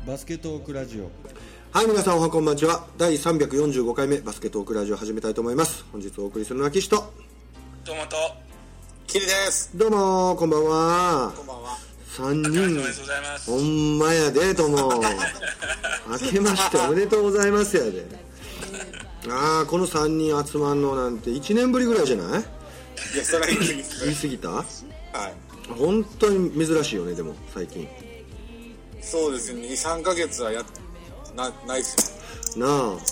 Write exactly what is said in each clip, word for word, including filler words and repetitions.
バスケトークラジオ。 はい、皆さんおはこんばんちは。だいさんびゃくよんじゅうごかいめバスケトークラジオを始めたいと思います。本日お送りするのは岸とどうもとキリです。 どうもこんばんは。 こんばんは。 さんにんおめでとうございます。 ほんまやでとも明けましておめでとうございますやで。ああ、このさんにん集まんのなんていちねんぶりぐらいじゃない？ いや、それは言い過ぎですね。 言い過ぎた？ はい。 本当に珍しいよね。でも最近そうですね、にさんかげつはやなないっすなあ。 よ。はい。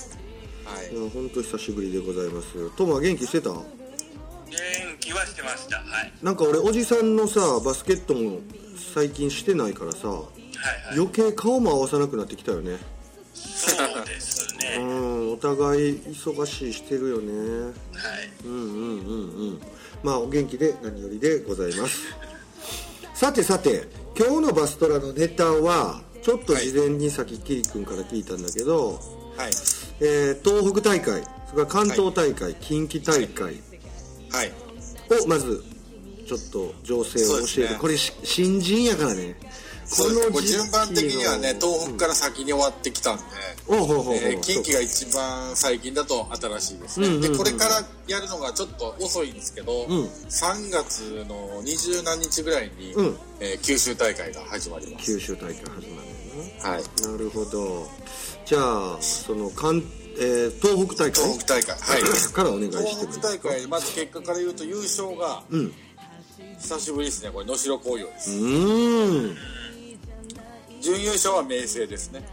いや本当久しぶりでございます。トモは元気してた？ 元気はしてました。はい。 なんか俺おじさんのさバスケットも最近してないからさ、 はいはい。 余計顔も合わさなくなってきたよね。 そうですね。 うん、お互い忙しいしてるよね。 はい。 うんうんうんうん。まあお元気で何よりでございますさてさて、今日のバストラのネタはちょっと事前にさっきキリ君から聞いたんだけど、 はい。 えー東北大会、それから関東大会、はい、近畿大会をまずちょっと情勢を教えて、ね、これ新人やからね。 この順番的にはね、東北から先に終わってきたんで、うん、えー、近畿が一番最近だと新しいですね、うんうんうんうん、でこれからやるのがちょっと遅いんですけど、うん、さんがつの二十何日ぐらいに、うん、えー、九州大会が始まります。 九州大会始まるのね。 はい。 なるほど。じゃあその関、えー、東北大会東北大会、はい、 からお願いしてもいいですか。 東北大会、まず結果から言うと優勝が、うん、久しぶりですね。これ能代工業です。うーん。準優勝は明星ですね。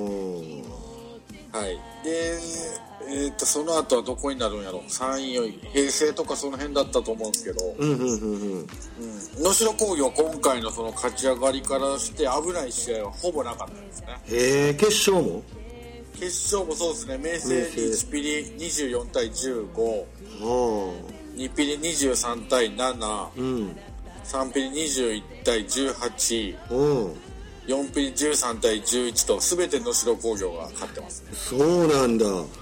はい。で、えー、っとその後はどこになるんやろ。さんい、よんい、平成とかその辺だったと思うんですけど、うんうんうんうん。能代工業今回のその勝ち上がりからして危ない試合はほぼなかったですね。 へえ、決勝も？ 決勝もそうですね。明星にいちピリにじゅうよんたいじゅうご、にピリにじゅうさんたいなな、うん、さんピリにじゅういちたいじゅうはち、うん、よんピリじゅうさんたいじゅういちと全て能代工業が勝ってますね。 そうなんだ。 はい。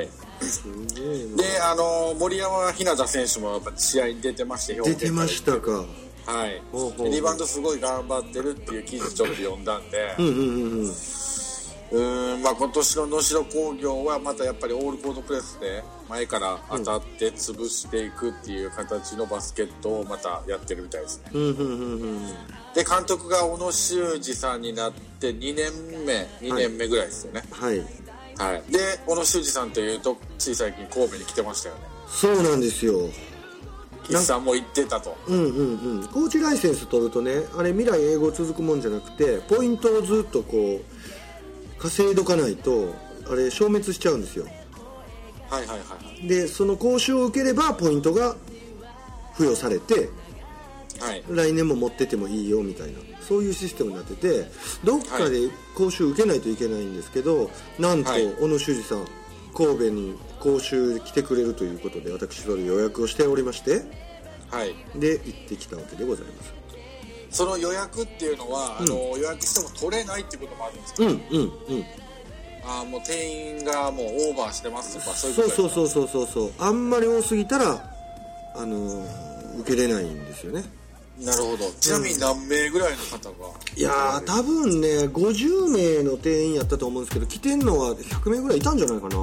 で、あの森山ひなた選手もやっぱ試合に出てまして、 出てましたか。 はい。ほうほう、リバウンドすごい頑張ってるっていう記事ちょっと読んだんで、うんうんうんうん。うーん、まあ今年の能代工業はまたやっぱりオールコートプレスで前から当たって潰していくっていう形のバスケットをまたやってるみたいですね。うんうんうんうん。で、監督が小野修二さんになってにねんめ、にねんめぐらいですよね。はい。はい。で、小野修二さんというとつい最近神戸に来てましたよね。 そうなんですよ。 岸さんも言ってたと。 うんうんうん。コーチライセンス取るとね、あれ未来英語続くもんじゃなくて、ポイントをずっとこう稼いどかないとあれ消滅しちゃうんですよ。 はいはいはい。 でその講習を受ければポイントが付与されて、はい、来年も持っててもいいよみたいな、そういうシステムになってて、どっかで講習受けないといけないんですけど、なんと、はい、小野修二さん神戸に講習来てくれるということで、私それ予約をしておりまして、はい、で行ってきたわけでございます。 その予約っていうのは、うん、あの予約しても取れないっていうこともあるんですか？うんうんうん。あ、もう定員がもうオーバーしてますとか、そういうことですか？ そうそうそうそうそう。あんまり多すぎたらあのー、受けれないんですよね。 なるほど。ちなみに何名ぐらいの方が、 うん、いやー多分ねごじゅうめいの定員やったと思うんですけど、来てんのはひゃくめいぐらいいたんじゃないかな。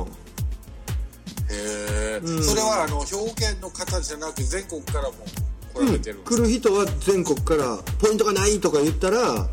へえ、うん、それはあの表現の方じゃなく全国からも来られてるんですか？ うん、来る人は全国からポイントがないとか言ったら、はい、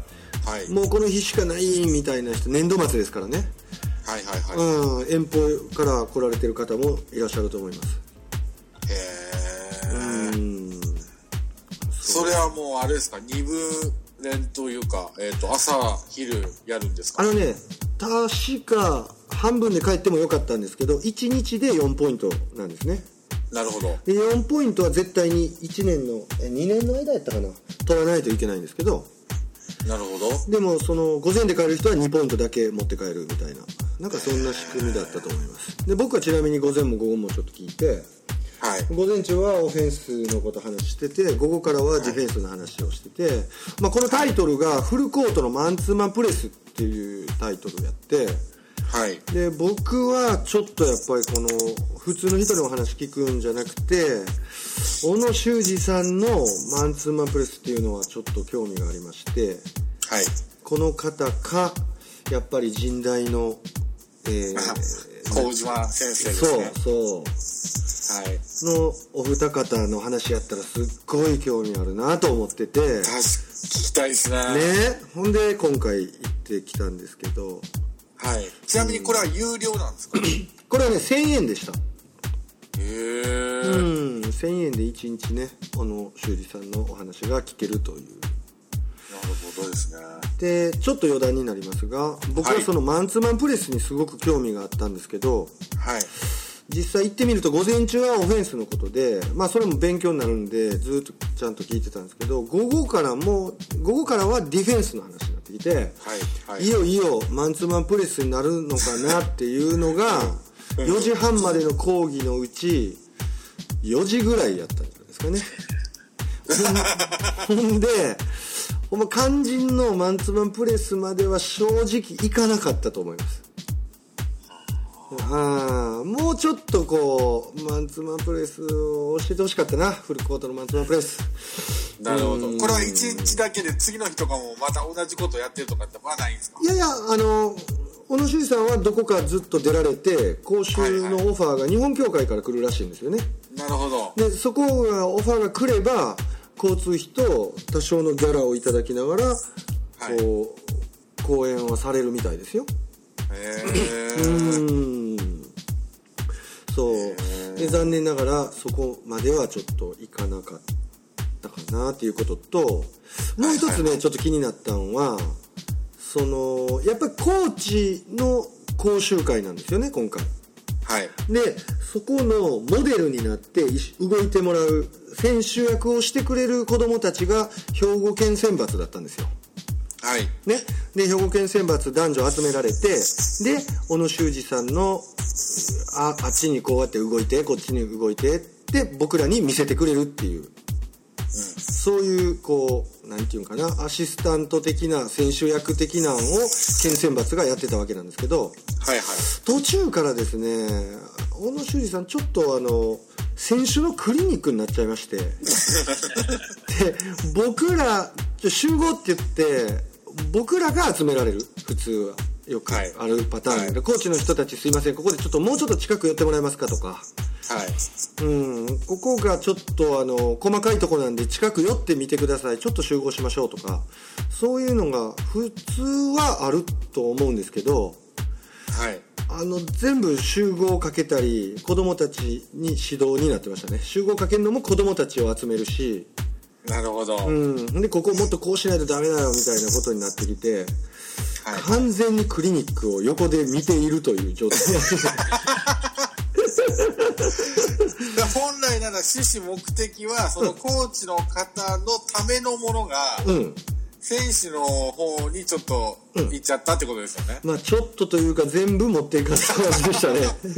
もうこの日しかないみたいな人、年度末ですからね。はいはいはい、うん、遠方から来られてる方もいらっしゃると思います。 へえ。うん、それはもうあれですか、にぶ練というか、えー、と朝昼やるんですか？ あのね、確か半分で帰ってもよかったんですけど、いちにちでよんポイントなんですね。 なるほど。 でよんポイントは絶対にいちねんのえにねんの間やったかな、取らないといけないんですけど。 なるほど。 でもその午前で帰る人はにポイントだけ持って帰るみたいな、なんかそんな仕組みだったと思います。で僕はちなみに午前も午後もちょっと聞いて、はい、午前中はオフェンスのこと話してて、午後からはディフェンスの話をしてて、はい、まあ、このタイトルがフルコートのマンツーマンプレスっていうタイトルをやって、はい、で僕はちょっとやっぱりこの普通の人のお話聞くんじゃなくて、小野修二さんのマンツーマンプレスっていうのはちょっと興味がありまして、はい、この方かやっぱり神大の、えー、 小島先生ですね。 そうそう、はい、のお二方の話やったらすっごい興味あるなと思ってて、 確か聞きたいですね。 ね、ほんで今回行ってきたんですけど、 はい、ちなみにこれは有料なんですか？ これはねせんえんでした。 へー、 うん、せんえんでいちにちね、あの修二さんのお話が聞けるという。 なるほどですね。 でちょっと余談になりますが、僕はそのマンツーマンプレスにすごく興味があったんですけど、 はい、 実際行ってみると午前中はオフェンスのことで、まあそれも勉強になるんでずっとちゃんと聞いてたんですけど、午後からも午後からはディフェンスの話になってきて、はいはい、いよいよマンツーマンプレスになるのかなっていうのがよじはんまでの講義のうちよじぐらいやったんじゃないですかね。ほんでほんま肝心のマンツーマンプレスまでは正直いかなかったと思います。はあ、もうちょっとこうマンツーマンプレスを教えてほしかったな、フルコートのマンツーマンプレス。 なるほど。これはいちにちだけで次の日とかもまた同じことやってるとかってまだないんですか？ いやいや、あの小野修二さんはどこかずっと出られて講習のオファーが日本協会から来るらしいんですよね。 なるほど。 でそこがオファーが来れば交通費と多少のギャラをいただきながら、はい、こう講演はされるみたいですよ。 へーうんそうで残念ながらそこまではちょっといかなかったかなっていうことと、もう一つねちょっと気になったのは、そのやっぱりコーチの講習会なんですよね今回。 はい、 でそこのモデルになって動いてもらう選手役をしてくれる子どもたちが兵庫県選抜だったんですよ。 はいね、で兵庫県選抜男女集められて、で小野修二さんの あ, あっちにこうやって動いてこっちに動いてって僕らに見せてくれるっていう、うん、そういうこうなんていうかなアシスタント的な選手役的なのを県選抜がやってたわけなんですけど、 はいはい、 途中からですね小野修二さんちょっとあの選手のクリニックになっちゃいましてで僕ら集合って言って僕らが集められる、普通はよくあるパターンで、はい、コーチの人たちすいませんここでちょっともうちょっと近く寄ってもらえますかとか、はい、うん、ここがちょっとあの細かいところなんで近く寄ってみてください、ちょっと集合しましょうとか、そういうのが普通はあると思うんですけど、はい、あの全部集合をかけたり子どもたちに指導になってましたね。集合かけるのも子どもたちを集めるし、 なるほど、 うん、でここもっとこうしないとダメだよみたいなことになってきて、はい、完全にクリニックを横で見ているという状態本来なら趣旨目的はそのコーチの方のためのものが、うん、選手の方にちょっと行っちゃったってことですよね、うん、まあちょっとというか全部持っていかせた感じでしたね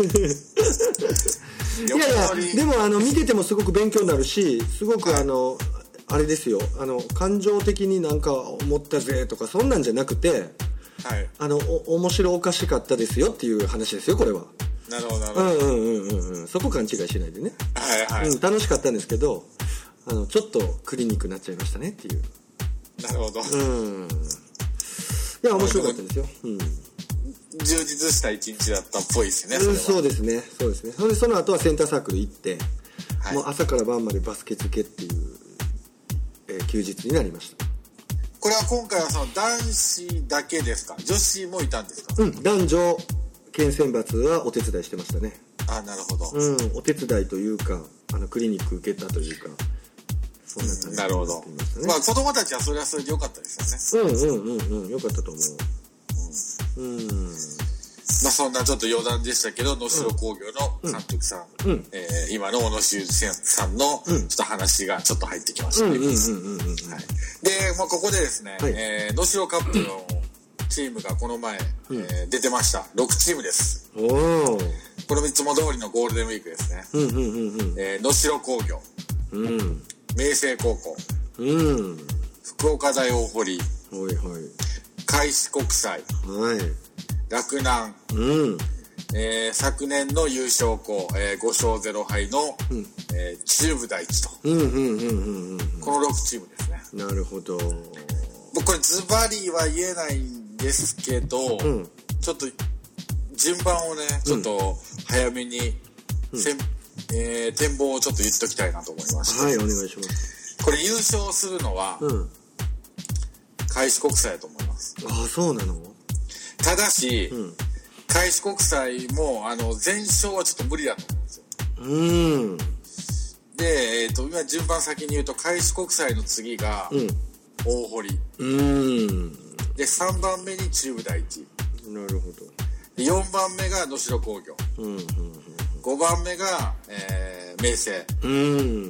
いやいやでもあの見ててもすごく勉強になるし、すごくあの、はい、あれですよ、あの感情的になんか思ったぜとかそんなんじゃなくて、はい、あのお面白おかしかったですよっていう話ですよこれは。 なるほどなるほど、 うんうんうんうん、そこ勘違いしないでね、はいはい、うん、楽しかったんですけど、あのちょっとクリニックになっちゃいましたねっていう。 なるほど、 うん、いや面白かったですよ、うん、 充実した一日だったっぽいですね。 それはそうですねそうですね。それでその後はセンターサークル行って、はい、もう朝から晩までバスケ漬けっていう、えー、休日になりました。 これは今回はその男子だけですか、女子もいたんですか？ うん、男女県選抜はお手伝いしてましたね。 あ、なるほど、 うん、お手伝いというかあのクリニック受けたというか、そんな感じで、ね、 なるほど、まあ子供たちはそれはそれで良かったですよね。 うんうんうんうん、良かったと思う。うん、うんまあ、そんなちょっと余談でしたけど、能代工業の監督さん、うん、えー、今の小野修二さんのちょっと話がちょっと入ってきましたね。で、まあ、ここでですね、はい、えー、能代カップのチームがこの前、うん、えー、出てました。ろくチームです。おー、これいつも通りのゴールデンウィークですね。うんうんうんうん、えー、能代工業、うん、明星高校、うん、福岡大大堀、はいはい、開志国際、はい、洛南、うん、えー、昨年の優勝校、えー、ご勝ゼロ敗の、うん、えー、中部第一と、うんうんうんうんうん、このろくチームですね。 なるほど。 僕これズバリは言えないんでですけど、うん、ちょっと順番をねちょっと早めに、うんせんえー、展望をちょっと言っときたいなと思いまして。 はい、お願いします。 これ優勝するのは、うん、開志国際だと思います。 ああ、そうなの？ ただし、うん、開志国際もあの全勝はちょっと無理だと思うんですよ。うん。で、えっと今順番先に言うと開志国際の次が大堀。うん。でさんばんめに中部第一。 なるほど。 でよんばんめが能代工業。うんうんうん、ごばんめが、えー、明星。うん。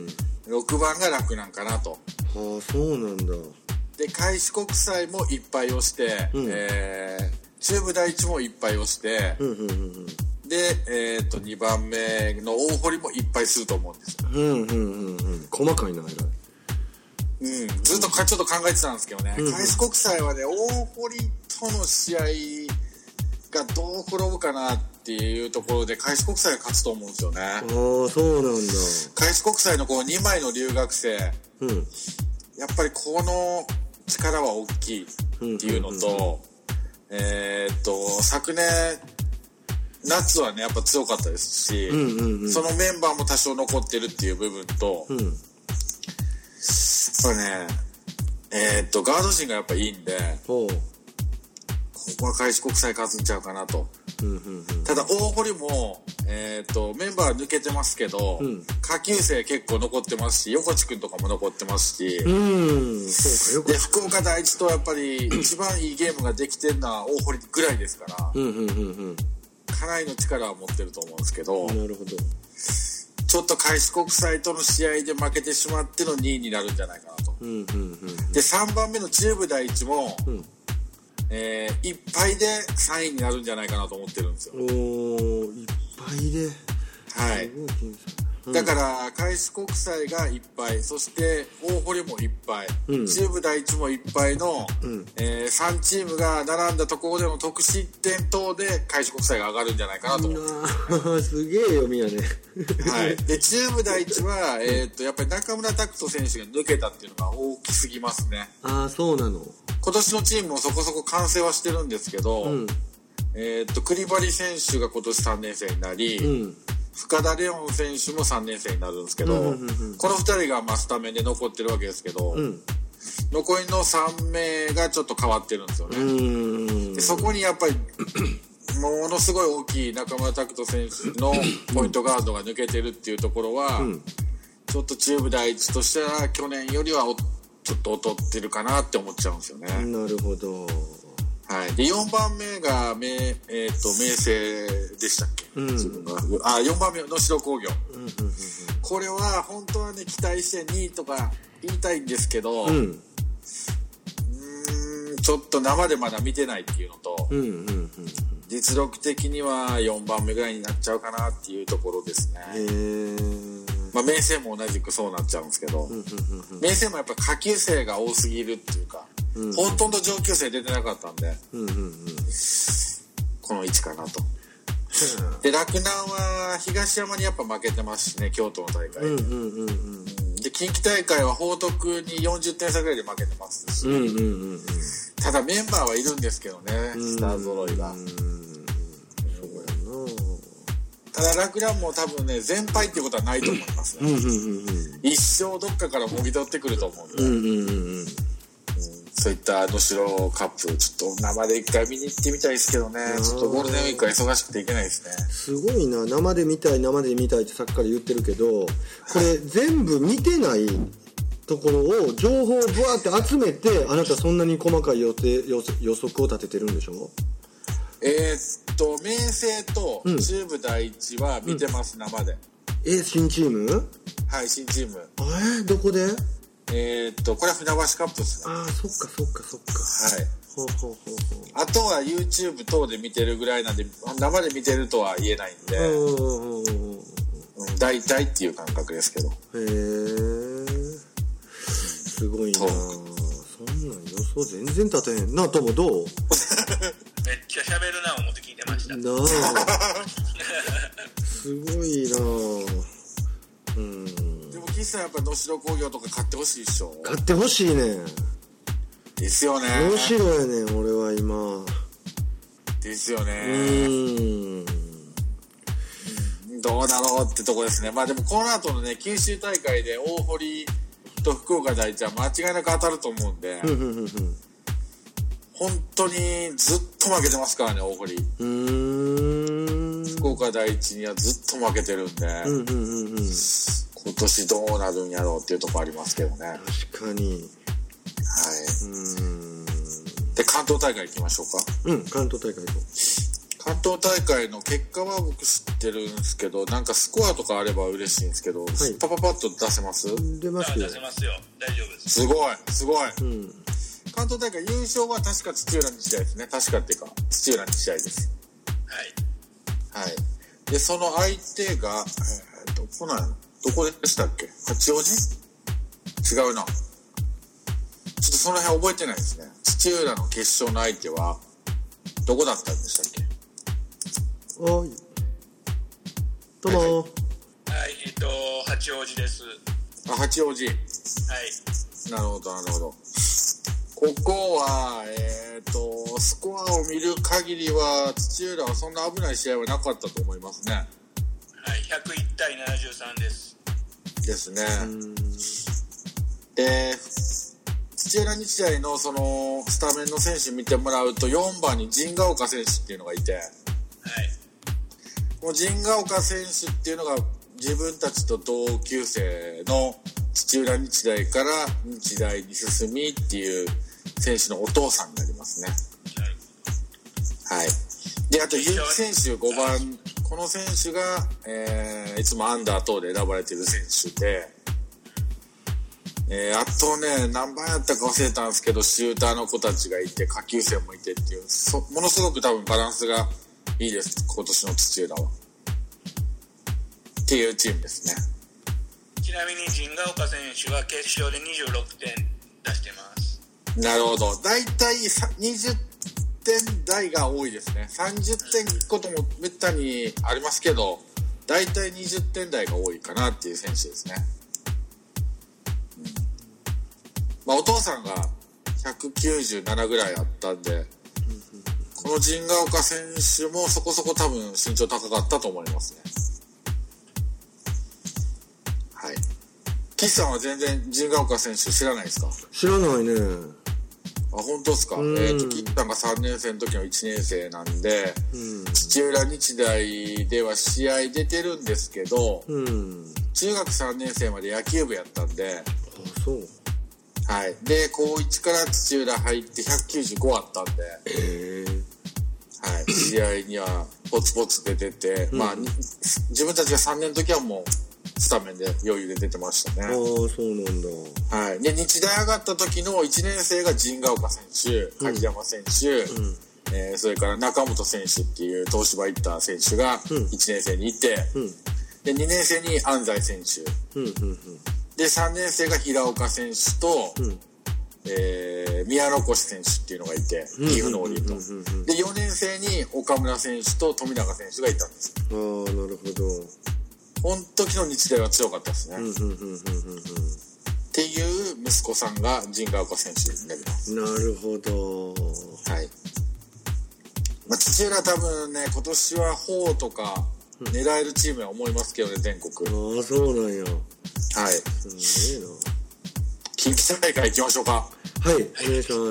ろくばんが洛南かなと。 はあ、そうなんだ。 で開志国際もいっぱい押して、うん、えー、中部第一もいっぱい押して、うんうんうんうん、で、えー、とにばんめの大堀もいっぱいすると思うんですよ。うんうんうんうん、 細かいな、偉い。 うん、ずっとかちょっと考えてたんですけどね、うんうん、開志国際はね大堀との試合がどう転ぶかなっていうところで開志国際が勝つと思うんですよね。ああ、 そうなんだ。 開志国際のこうにまいの留学生、うん、やっぱりこの力は大きいっていうのと、うんうんうん、えー、っと昨年夏はねやっぱ強かったですし、うんうんうん、そのメンバーも多少残ってるっていう部分と、うん、やっぱねえー、っとガード陣がやっぱいいんで、ここは開志国際勝つんちゃうかなと。うんうんうん、ただ大堀も、えー、とメンバー抜けてますけど、うん、下級生結構残ってますし横地君とかも残ってますし、うんそうかで福岡第一とやっぱり一番いいゲームができてるのは大堀ぐらいですから、うんうんうんうん、かなりの力は持ってると思うんですけど、 なるほど。 ちょっと開志国際との試合で負けてしまってのにいになるんじゃないかなと、うんうんうん、でさんばんめの中部第一も、うんえー、いっぱいでさんいになるんじゃないかなと思ってるんですよ。おー、いっぱいで。 はい。うん、だから開志国際がいっぱい、そして大堀もいっぱい、うん、中部第一もいっぱいの、うんえー、さんチームが並んだところでの得失点等で開志国際が上がるんじゃないかなと思ってます、 ね、すげえ読みやね。 はい。で中部第一は、えー、っとやっぱり中村拓人選手が抜けたっていうのが大きすぎますね。 ああ、そうなの。 今年のチームもそこそこ完成はしてるんですけど、うん、えー、っと栗張選手が今年さんねん生になり、うん、深田レオン選手もさんねん生になるんですけど、うんうんうんうん、このふたりがまあスタメンで残ってるわけですけど、うん、残りのさん名がちょっと変わってるんですよね。うんでそこにやっぱりものすごい大きい中村拓人選手のポイントガードが抜けてるっていうところは、うん、ちょっと中部第一としては去年よりはちょっと劣ってるかなって思っちゃうんですよね。 なるほど。 はい。でよんばんめが明、えー、と明星でしたっけ、うん、自分があよんばんめ能代工業、うんうんうんうん、これは本当はね期待してにいとか言いたいんですけど、うん、うーんちょっと生でまだ見てないっていうのと、うんうんうん、実力的にはよんばんめぐらいになっちゃうかなっていうところですね。へー。まあ、明星も同じくそうなっちゃうんですけど、うんうんうんうん、明星もやっぱ下級生が多すぎるっていうか、うん、ほとんど上級生出てなかったんで、うんうんうん、この位置かなと。うん、で洛南は東山にやっぱ負けてますしね、京都の大会で、うんうんうんうん、で近畿大会は報徳によんじゅってん差ぐらいで負けてますし、うんうんうんうん、ただメンバーはいるんですけどね、スター揃いが、うんうん、そうやな。ただ洛南も多分ね全敗っていうことはないと思いますね、うんうんうんうん、一生どっかからもぎ取ってくると思うんで、うんうんうんうん、そういった能代カップちょっと生で一回見に行ってみたいですけどね。ちょっとゴールデンウィークは忙しくて行けないですね。 すごいな、生で見たい生で見たいってさっきから言ってるけど、これ全部見てないところを情報をブワーって集めてあなたそんなに細かい予定予測を立ててるんでしょ。 えー、っと明星と中部第一は見てます、うん、生で。 えー、新チーム。 はい新チーム。 えー、どこで。 えー、っとこれは船橋カップですね。 ああそっかそっかそっか。はい。ほうほうほうほう。 あとは YouTube 等で見てるぐらいなんで生で見てるとは言えないんで、うん、大体っていう感覚ですけど。へえすごいな。そんなん予想全然立てへんな。ともどう。 めっちゃ喋るな思って聞いてましたなあすごいな。うんでも岸さんやっぱ能代工業とか買ってほしいでしょ。 買ってほしいね。 えですよね。 能代やねん俺は今。 ですよね。 うーん。 どうだろうってとこですね。まあでもこの後のね九州大会で大堀と福岡第一は間違いなく当たると思うんで、 ふんふんふんふん、 本当にずっと負けてますからね大堀。 うーん、 福岡第一にはずっと負けてるんで、 うんうんうんうん、 今年どうなるんやろうっていうところありますけどね。 確かに。はい。うーん。で関東大会行きましょうか。 うん、関東大会行こう。 関東大会の結果は僕知ってるんですけど、なんかスコアとかあれば嬉しいんですけど、はい、パパパッと出せます？ 出ますよ。 出せますよ。大丈夫です。 すごいすごい、 うん、 関東大会優勝は確か土浦日大ですね。確かっていうか土浦日大です。はいはい。でその相手が、えー、どこなんやどこでしたっけ？八王子？違うな。ちょっとその辺覚えてないですね。土浦の決勝の相手はどこだったんでしたっけ？ はい。どうも。 はい、はい、えっと八王子です。 あ、八王子。はい。なるほどなるほど。ここはえっとスコアを見る限りは土浦はそんな危ない試合はなかったと思いますね。はい、 ひゃくいちたいななじゅうさんです。 ですね。で土浦日大のそのスタメンの選手見てもらうとよんばんに陣ヶ丘選手っていうのがいて、はい、もう陣ヶ丘選手っていうのが自分たちと同級生の土浦日大から日大に進みっていう選手のお父さんになりますね。はい。であと結城選手ごばん、この選手が、えー、いつもアンダー等で選ばれている選手で、えー、あとね何番やったか忘れたんですけどシューターの子たちがいて下級生もいてっていうそものすごく多分バランスがいいです今年の土浦はっていうチームですね。 ちなみに陣ヶ丘選手は決勝でにじゅうろくてん出してます。 なるほど。だいたいにじゅってん台が多いですね。さんじゅってんいくこともめったにありますけどだいたいにじゅってん台が多いかなっていう選手ですね。まあ、お父さんがひゃくきゅうじゅうななぐらいあったんで、この陣ヶ丘選手もそこそこ多分身長高かったと思いますね。はい。岸さんは全然陣ヶ丘選手知らないですか？ 知らないね。 あ、本当ですか？えーと、岸さんがさんねん生の時のいちねん生なんで、うん、土浦日大では試合出てるんですけど、うん、中学さんねん生まで野球部やったんで、 あ、そう。 はい、で高いちから土浦入ってひゃくきゅうじゅうごあったんで、 えーはい、試合にはポツポツ出てて、うん、まあ自分たちがさんねんの時はもうスタメンで余裕で出てましたね。 ああ、そうなんだ。 はい、で日大上がった時のいちねん生が陣ヶ丘選手、梶山選手、うんえー、それから中本選手っていう東芝行った選手がいちねん生にいて、うん、でにねん生に安西選手、うんうんうん、でさんねん生が平岡選手と、うんえー、宮残選手っていうのがいて岐阜のオリートでよねん生に岡村選手と富永選手がいたんです。 ああ、なるほど。 この時の日大は強かったですね。っていう息子さんが陣ヶ丘選手になります。 なるほど。 はい。まあ、土浦多分ね今年は砲とか狙えるチームは思いますけどね、全国。 ああ、そうなんや。 はい。 すげえな。 近畿大会行きましょうか。 はい、お願いします。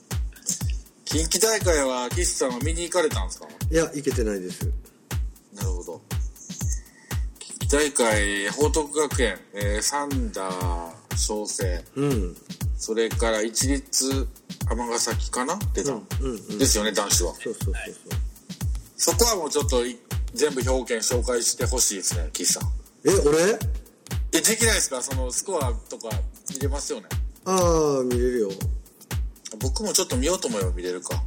近畿大会は岸さんは見に行かれたんですか？ いや、行けてないです。 なるほど。近畿大会報徳学園、えー、三田翔成、うん、それから一律尼崎かな出た、うんうんうん、ですよね男子は。 そうそうそうそう。 そこはもうちょっと全部表現紹介してほしいですね、岸さん。 え、俺？ え、できないですか？そのスコアとか見れますよね。 ああ、見れるよ。 僕もちょっと見ようと思えば見れるか。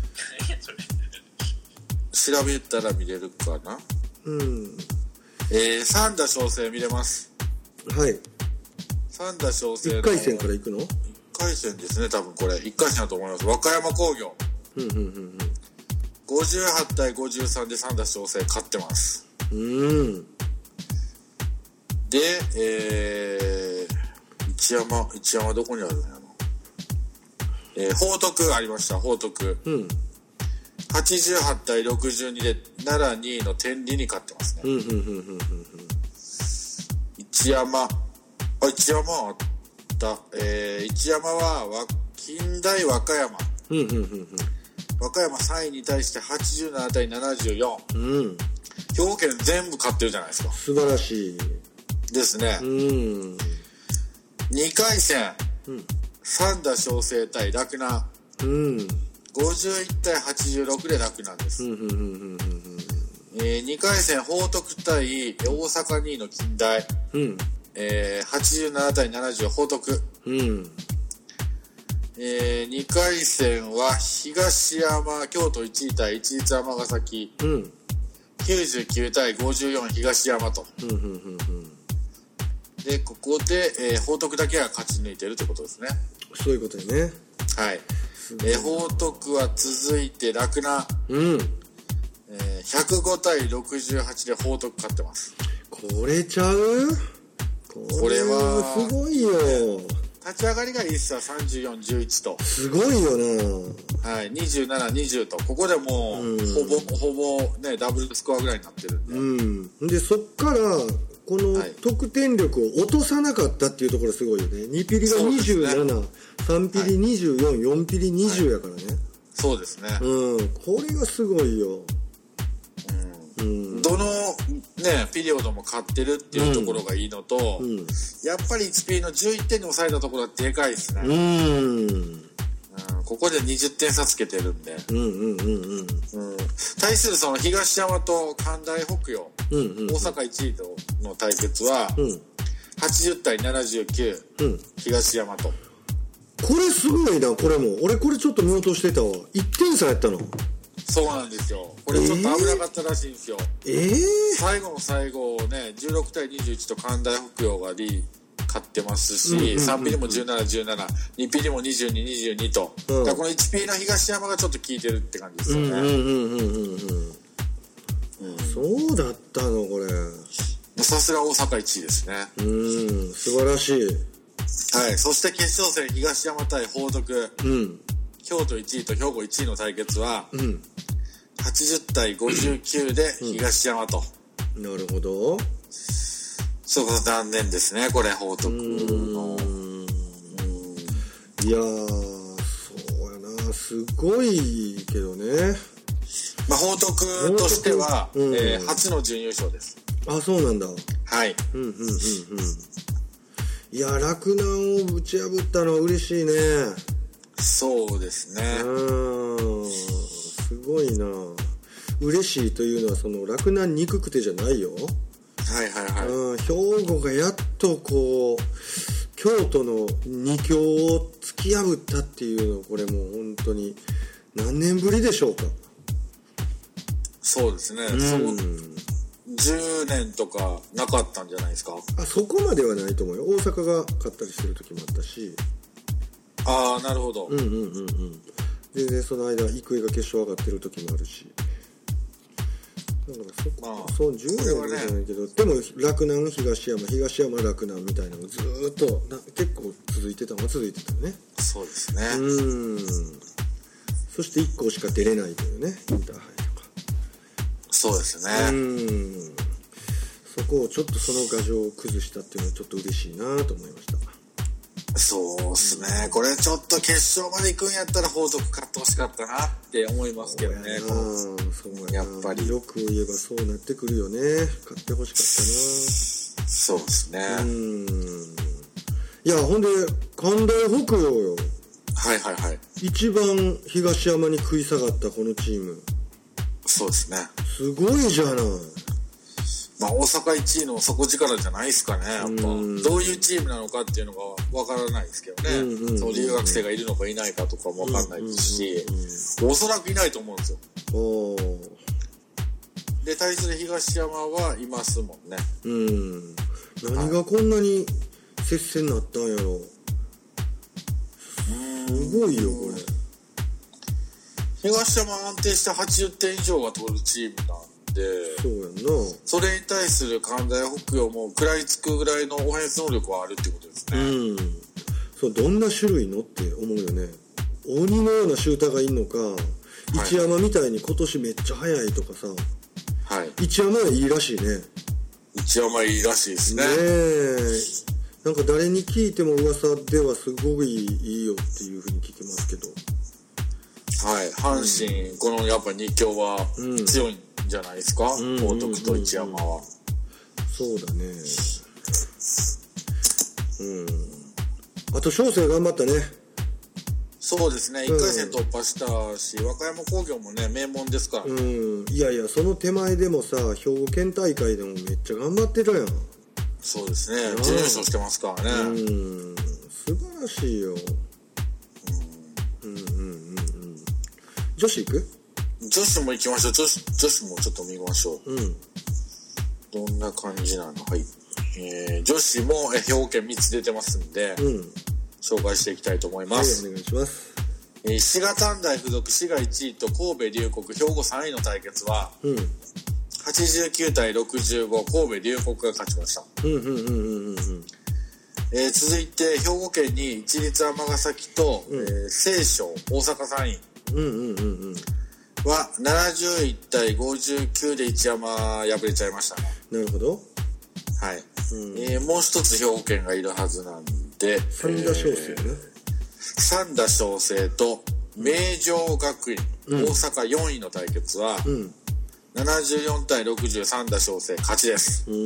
調べたら見れるかな。うん。えー、三田翔成見れます。 はい。 三田翔成のいっかい戦から行くの？いっかい戦ですね、多分これいっかい戦だと思います。和歌山工業。うんうんうんうん。ごじゅうはちたいごじゅうさんで三田翔成勝ってます。うん。で、えー、一山一山どこにあるんやろ。 えー、報徳ありました。報徳、うん、はちじゅうはちたいろくじゅうにで奈良にいの天理に勝ってますね。うんうんうんうんうん、一山あ一山あった、えー、一山は近大和歌山、うんうんうんうん、和歌山さんいに対してはちじゅうななたいななじゅうよん、うん、兵庫県全部勝ってるじゃないですか。 素晴らしいですね。うん、にかい戦、うん、三田翔成対洛南、うん、ごじゅういちたいはちじゅうろくで洛南です。にかい戦報徳対大阪にいの近大、うんえー、はちじゅうななたいななじゅう報徳、うんえー、にかい戦は東山京都いちい対市立尼崎、うん、きゅうじゅうきゅうたいごじゅうよん東山と、うんうんうんうん、でここで、えー、報徳だけが勝ち抜いてるということですね。 そういうことよね。 はい、えー、報徳は続いて洛南、うんえー、ひゃくごたいろくじゅうはちで報徳勝ってます。 これちゃう？これはすごいよ。 立ち上がりがいいっすわ。さんじゅうよんたいじゅういちとすごいよな。はい、にじゅうななたいにじゅうとここでもう、うん、ほぼほぼねダブルスコアぐらいになってるんで、 うん、でそっからこの得点力を落とさなかったっていうところすごいよね。にピリがにじゅうなな、ね、さんピリにじゅうよん、はい、よんピリにじゅうやからね、はい、 そうですね、 うん、これがすごいよ。 うん、どのねピリオドも勝ってるっていうところがいいのと、うんうん、やっぱり いちピー のじゅういってんに抑えたところはでかいですね。うん、うん、ここでにじゅってん差つけてるんで、うんうんうんうんうん、対するその東山と関大北陽、うんうん、大阪いちいの対決は、うん、はちじゅうたいななじゅうきゅう、うん、東山と。 これすごいな。これも俺これちょっと見落としてたわ。いってん差やったの。 そうなんですよ。これちょっと危なかったらしいんですよ。えー、最後の最後ねじゅうろくたいにじゅういちと関大北陽がリー勝ってますし、うんうんうんうん、さんピリもじゅうななたいじゅうなな、にピリもにじゅうにたいにじゅうにと、うん、だからこの いちピー の東山がちょっと効いてるって感じですよね。うんうんうんうんうん、 そうだったのこれ。 さすが大阪いちいですね。 うん、素晴らしい。 はい、そして決勝戦東山対報徳、うん、京都いちいと兵庫いちいの対決は、うん、はちじゅうたいごじゅうきゅうで東山と、 うん、なるほど。 そうか、残念ですねこれ報徳の。 いやーそうやな、すごいけどね。 まあ報徳としては、うんえー、初の準優勝です。 あ、そうなんだ。 はい。 うんうんうんうん。いや洛南をぶち破ったのは嬉しいね。 そうですね。 うん、すごいな。嬉しいというのはその洛南憎くてじゃないよ。 はいはいはい。 うん、兵庫がやっとこう京都の二強を突き破ったっていうの、これもう本当に何年ぶりでしょうか。 そうですね。うん、そうじゅうねんとかなかったんじゃないですか。 あ、そこまではないと思うよ。大阪が勝ったりしてる時もあったし。 ああ、なるほど。 うんうんうんうん。全然その間育英が決勝上がってる時もあるし。だからそこ、まあ、そうじゅうねんじゃないけど、ね、でも洛南東山東山洛南みたいなのがずーっとな結構続いてたのは続いてたね。 そうですね。 うん。そしていっこしか出れないというね、インターハイとか。 そうですね。うん。 そこをちょっとその牙城を崩したっていうのはちょっと嬉しいなと思いました。 そうっすね。これちょっと決勝まで行くんやったら報徳勝ってほしかったなって思いますけどね。 そうやっぱりよく言えばそうなってくるよね。勝ってほしかったな。 そうですね。うん。 いやほんで関大北陽よ。 はいはいはい。 一番東山に食い下がったこのチーム。 そうですね。 すごいじゃない。 まあ、大阪いちいの底力じゃないですかね。やっぱどういうチームなのかっていうのがわからないですけどね、うんうんうん、その留学生がいるのかいないかとかもわかんないですし、うんうんうん、おそらくいないと思うんですよ。おで対する東山はいますもんね。うん。 何がこんなに接戦になったんやろ。すごいよこれ。 東山安定してはちじゅってん以上が取るチームなんで、 そうやんな。 それに対する関大北陽も食らいつくぐらいのオフェンス能力はあるってことですね。うん。 そう、どんな種類のって思うよね。 鬼のようなシューターがいんのか、はい、一山みたいに今年めっちゃ速いとかさ、はい、一山はいいらしいね。 一山いいらしいですね。ねえ、なんか誰に聞いても噂ではすごいいいよっていう風に聞きますけど、 はい、阪神、うん、このやっぱに強は強いんじゃないですか、うん、報徳と一山は、うん、 そうだね。うん、あと翔成頑張ったね。 そうですね、いっかい戦突破したし、うん、和歌山工業もね名門ですから、 うん、いやいやその手前でもさ、兵庫県大会でもめっちゃ頑張ってたやん。 そうですね、準優勝してますからね。 うん、素晴らしいよ。うん、うんうんうんうん。女子行く？ 女子も行きましょう。女子、女子もちょっと見ましょう。うん。どんな感じなの？はい。えー、女子もえ兵庫県みっつ出てますんで、うん、紹介していきたいと思います。 はい、お願いします。 えー、滋賀短大附属滋賀いちいと神戸龍谷兵庫さんいの対決は、うん、はちじゅうきゅうたいろくじゅうご神戸龍谷が勝ちました。うんうんうんうんうん。えー、続いて兵庫県に市立尼崎と、うん、えー、西湘大阪さんいうんうんうんうんはななじゅういちたいごじゅうきゅうで一山敗れちゃいましたね。 なるほど。 はい、うん、えー、もう一つ兵庫県がいるはずなんで、 三田商成ね、えー、 三田商成と名城学院、うん、大阪よんいの対決は、うん、ななじゅうよんたいろくじゅう三田商成勝ちです。うん、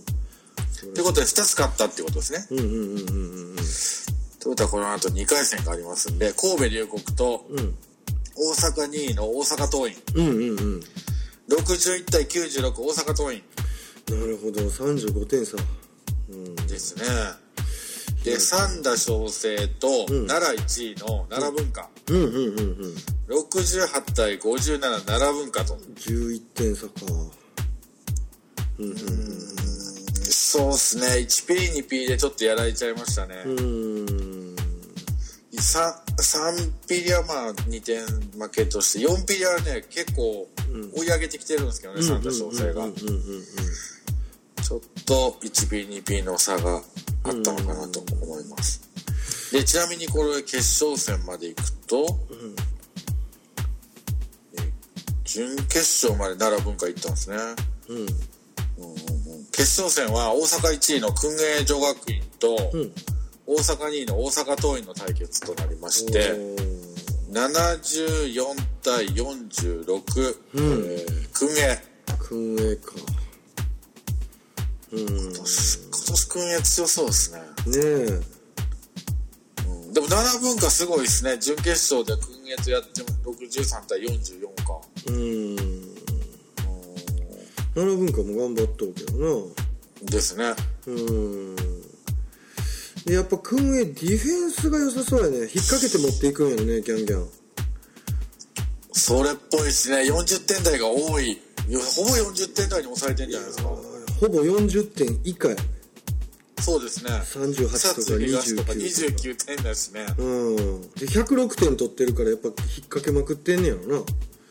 ってことでふたつ勝ったってことですね。うんうんうんうんうん。ということはこの後にかい戦がありますんで、神戸龍谷と、うん、大阪にいの大阪桐蔭、うんうんうん、ろくじゅういちたいきゅうじゅうろく大阪桐蔭。 なるほど、さんじゅうごてん差、 うん、ですね。で三田商成と奈良いちいの奈良文化、うんうんうんうん、ろくじゅうはちたいごじゅうなな奈良文化とじゅういってん差か。 うんうんうん、そうっすね。 いちピーにピーでちょっとやられちゃいましたね。うん、さんピリはまあにてん負けとして、よんピリはね結構追い上げてきてるんですけどね、三田商成がちょっと いちピーにピーの差があったのかなと思います。でちなみにこれ決勝戦まで行くと、うん、え準決勝まで奈良文化行ったんですね。うん、うんうん、決勝戦は大阪いちいの薫英女学院と、うん、大阪にいの大阪桐蔭の対決となりまして、ななじゅうよんたいよんじゅうろく、うん、えー、薫英薫英か。うん、今年今年薫英強そうですね。ねえ、 うん、でも奈良文化すごいですね。準決勝で薫英とやってもろくじゅうさんたいよんじゅうよんか。うん、 奈良文化も頑張っとるけどな。 ですね。うん。 でやっぱ薫英ディフェンスが良さそうやね。引っ掛けて持っていくんやろね、ギャンギャン。 それっぽいですね。よんじゅってん台が多い。ほぼよんじゅってん台に抑えてんじゃないですか。 ほぼよんじゅってん以下や。 そうですね。 さんじゅうはちとかにじゅうきゅうとかにじゅうきゅうてんですね。 うん。でひゃくろくてん取ってるからやっぱ引っ掛けまくってんねやろな。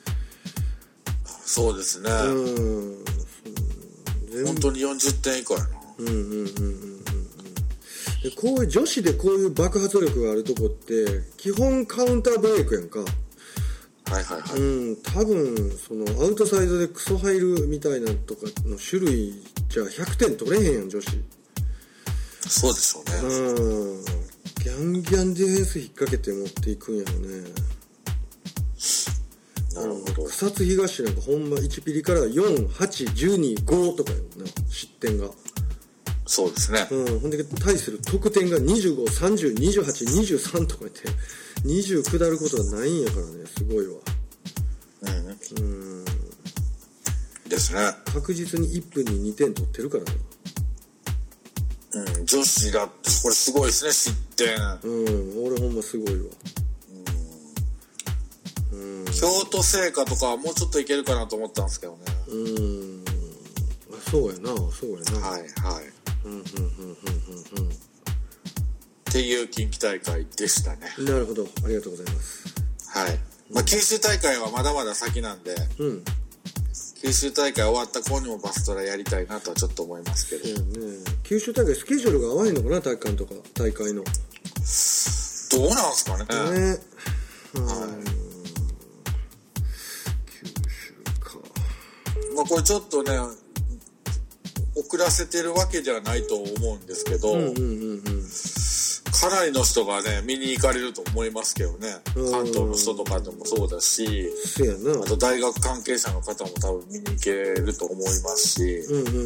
そうですね。うん。本当によんじゅってん以下やな。うんうんうんうんうん。 でこういう女子でこういう爆発力があるとこって基本カウンターブレイクやんか。 はいはいはい。 うん、多分そのアウトサイドでクソ入るみたいなとかの種類じゃひゃくてん取れへんやん女子。 そうでしょうね。 うん。ギャンギャンディフェンス引っ掛けて持っていくんやろね。 なるほど。 草津東なんかほんまいちピリからよん、はち、じゅうに、ごとかやもんな、失点が。 そうですね。 うん。ほんで対する得点がにじゅうご、さんじゅう、にじゅうはち、にじゅうさんとか言ってにじゅう下ることはないんやからね。すごいわ。うん。うん。 ですね。 確実にいっぷんににてん取ってるからな。 うん。女子だってこれすごいですね、失点。 うん。俺ほんますごいわ。 うん。京都精華とかはもうちょっといけるかなと思ったんですけどね。 うん。そうやな、そうやな。 はいはい。うんうんうんうんうんうん。っていう近畿大会でしたね。 なるほど、ありがとうございます。 はい。まあ九州大会はまだまだ先なんで、うん、九州大会終わった頃にもバストラやりたいなとはちょっと思いますけど。 そうね。九州大会スケジュールが合わへんのかな、体育館とか大会の。 どうなんすかね。ね。 これちょっとね遅らせてるわけではないと思うんですけど、うんうんうんうん、かなりの人がね見に行かれると思いますけどね、関東の人とかでもそうだし、あと大学関係者の方も多分見に行けると思いますし、うんうんうん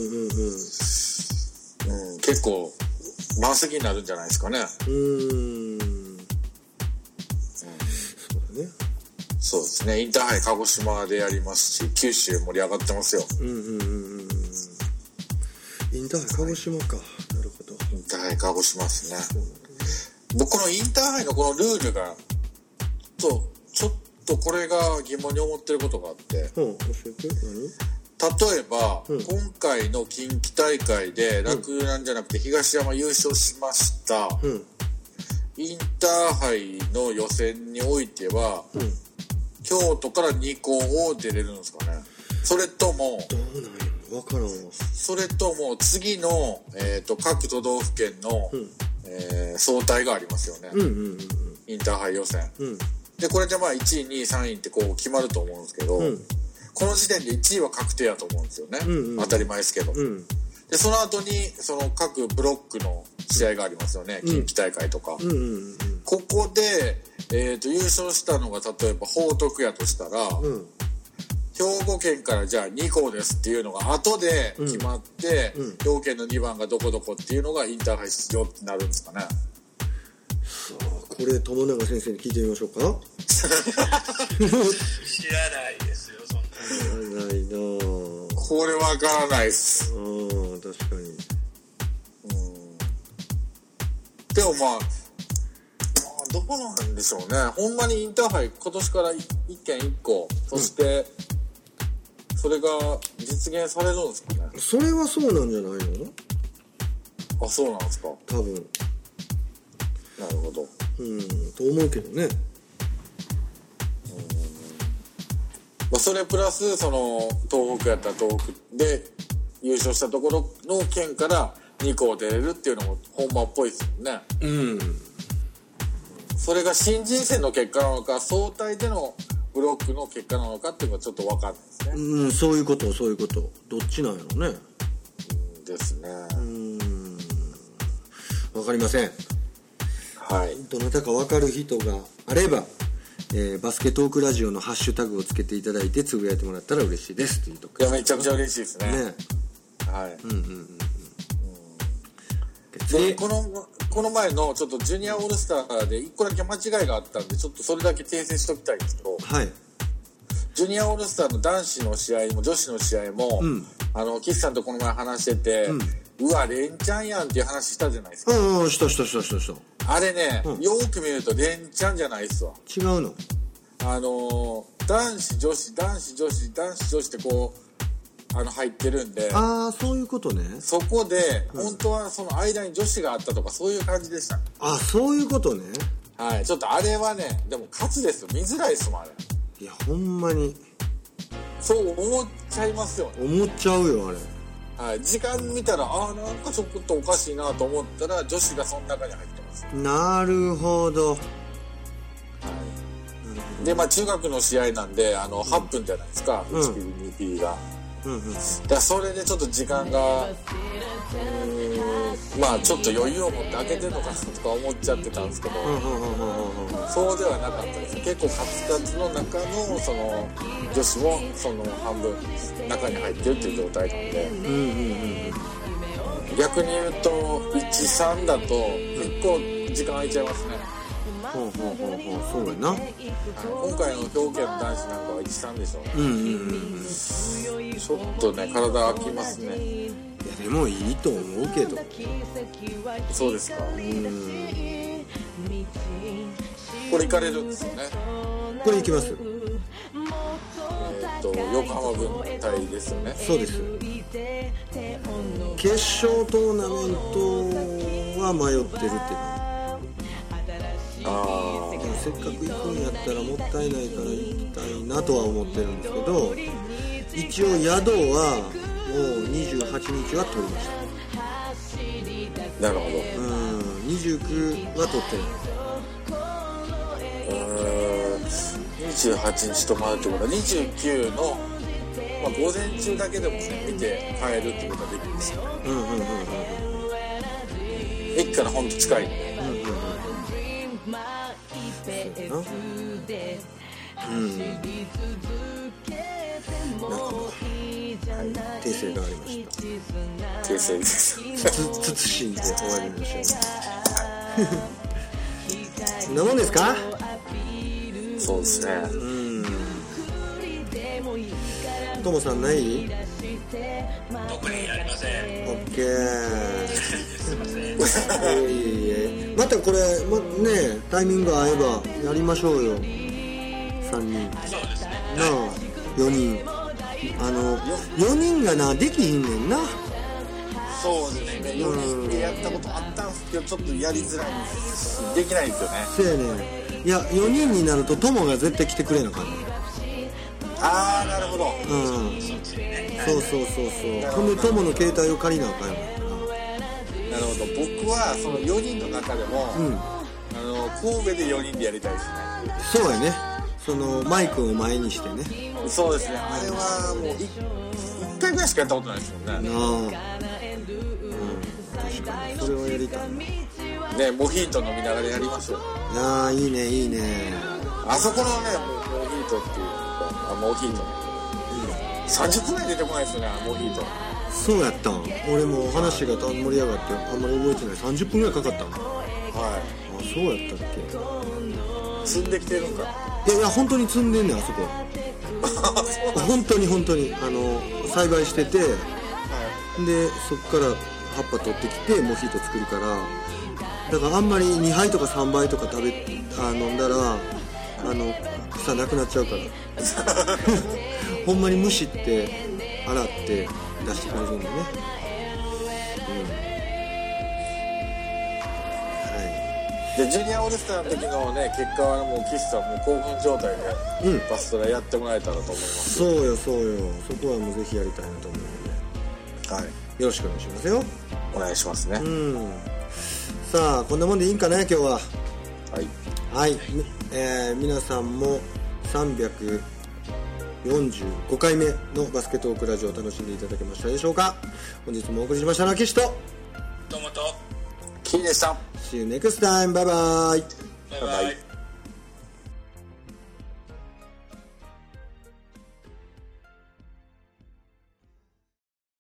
うんうん、結構満席になるんじゃないですかね。うーん、うん、そうだね。そうですね。インターハイ鹿児島でやりますし、九州盛り上がってますよ。うんうんうんうん。 インターハイ鹿児島か。なるほど。 インターハイ鹿児島ですね。僕このインターハイのこのルールがとちょっとこれが疑問に思ってることがあって。うん、教えて。何？例えば、うん、今回の近畿大会で洛南じゃなくて東山優勝しました。うん、インターハイの予選においては。うん、京都からに校を出れるんですかね。それともどうなんや分からんわ。 それとも次の、えーと、各都道府県の、うんえー、総体がありますよね、うんうんうんうん、インターハイ予選、うん、でこれでまあいちいにいさんいってこう決まると思うんですけど、うん、この時点でいちいは確定やと思うんですよね、うんうん、当たり前ですけど、うん、でその後にその各ブロックの試合がありますよね、うん、近畿大会とか、うんうんうん、ここでえー、と優勝したのが例えば報徳やとしたら、うん、兵庫県からじゃあに校ですっていうのが後で決まって、うんうん、兵庫県のにばんがどこどこっていうのがインターハイ出場ってなるんですかね。さあこれ友永先生に聞いてみましょうか。 知らないですよそんな。 知らないな。 これわからないっす。 ああ確かに。 うんでもまあどこなんでしょうね。ほんまにインターハイ今年からいっけんいっこ、そしてそれが実現されるんですかね。 それはそうなんじゃないの？ あ、そうなんですか。 多分。 なるほど。 うん、と思うけどね。うん、 まあ、それプラスその東北やったら東北で優勝したところの県からに校出れるっていうのもほんまっぽいですよね。うん。それが新人戦の結果なのか総体でのブロックの結果なのかっていうのはちょっと分かんないですね。 うん、そういうことそういうことどっちなんやろね。 うんですね。うん分かりません。 はい。 どなたか分かる人があれば、えー、バスケトークラジオのハッシュタグをつけていただいてつぶやいてもらったら嬉しいですというとこ。 いやめちゃくちゃ嬉しいですね。ね。はい。うんうんうん。でこのこの前のちょっとジュニアオールスターでいっこだけ間違いがあったんでちょっとそれだけ訂正しときたいんですけど、はい、ジュニアオールスターの男子の試合も女子の試合も、うん、あの岸さんとこの前話してて、うん、うわレンチャンやんっていう話したじゃないですか。 うんうんしたしたしたしたしたあれね、うん、よく見るとレンチャンじゃないっすわ。 違うの。 あのー、男子女子男子女子男子女子ってこうあの入ってるんで。 ああそういうことね。 そこで、うん、本当はその間に女子があったとかそういう感じでした。 あそういうことね。 はいちょっとあれはねでも勝つですよ。見づらいですもんあれ。 いやほんまにそう思っちゃいますよね。 思っちゃうよあれ。 はい時間見たらああなんかちょっとおかしいなと思ったら女子がその中に入ってます。 なるほど。はい 。でまあ中学の試合なんであのはっぷんじゃないですか、うん、いちピリにピリが。うんうん、だからそれでちょっと時間がまあちょっと余裕を持って開けてるのかなとか思っちゃってたんですけど、そうではなかったです。結構カツカツの中のその女子もその半分中に入ってるっていう状態なんで、うんうんうん、逆に言うと いちさん だと結構時間空いちゃいますね。 ほうほうほうほうそうやな。 今回の兵庫県の男子なんかはいちさんでしょう、うんうんうん、ちょっとね体空きますね。いやでもいいと思うけど。 そうですか。うんこれ行かれるんですよね。 これ行きます。 えー、っと横浜分隊ですよね。 そうです。決勝トーナメントは迷ってるっていうあせっかく行くんやったらもったいないから行きたいなとは思ってるんですけど一応宿はもうにじゅうはちにちは取りました。 なるほど。 うんにじゅうくは取ってない。 うんにじゅうはちにち泊まるってことはにじゅうくのまあ、午前中だけでもね見て帰るってことができるんですよ。うんうんうんうん。駅からほんと近いんで。うんうんうん。うん。なるほど。はい、訂正がありました。訂正です。つつしんで終わりましょう。そんなもんですか？そうですね。うん。ともさんない？ 特にありません。 オッケー。すいません。いえいえ。またこれ、ま、ねタイミング合えばやりましょうよ。さんにん。 そうですね。 なあ、よにん。あの、よにんがな、できひんねんな。 そうですね。よにんでやったことあったんですけど、ちょっとやりづらいんです。できないんですよね。 そうやね。いや、よにんになると友が絶対来てくれなかった。 ああ、なるほど。うん。 そうそうそうそう。ほんで友の携帯を借りなあかんやんから。 なるほど。僕はそのよにんの中でも、うん、あの神戸でよにんでやりたいですね。 そうやね。そのマイクを前にしてね。 そうですね。あれはもういっかいぐらいしかやったことないですもんね。なあ。うん。 確かにそれはやりたい。 ね、モヒート飲みながらやりましょう。 いやー、いいねいいね。 あそこのね、モヒートっていうか、あ、モヒートね。うん。さんじゅっぷんぐらい出てこないですよね、モヒート。 そうやったん。俺も話が盛り上がってあんまり覚えてない。さんじゅっぷんぐらいかかったん。はい。あ、そうやったっけ。 積んできてるんか。 いやいや、本当に積んでんねん、あそこ。本当に本当にあの栽培してて、はい、でそっから葉っぱ取ってきてモヒート作るから、だからあんまりにはいとかさんばいとか食べあ飲んだらあの草なくなっちゃうからほんまに蒸しって洗って出してくれるんでね。 でジュニアオールスターの時のね結果はもう岸さんもう興奮状態で、うん、バストラやってもらえたらと思います。 そうよそうよ、そこはもうぜひやりたいなと思うので、はい、よろしくお願いしますよ。 お願いしますね。うん。 さあこんなもんでいいんかな今日は。はいはい、えー、皆さんもさんびゃくよんじゅうごかいめのバスケットークラジオを楽しんでいただけましたでしょうか。本日もお送りしましたのは岸とどうもとキーでした。 See you next time. Bye bye. Bye bye.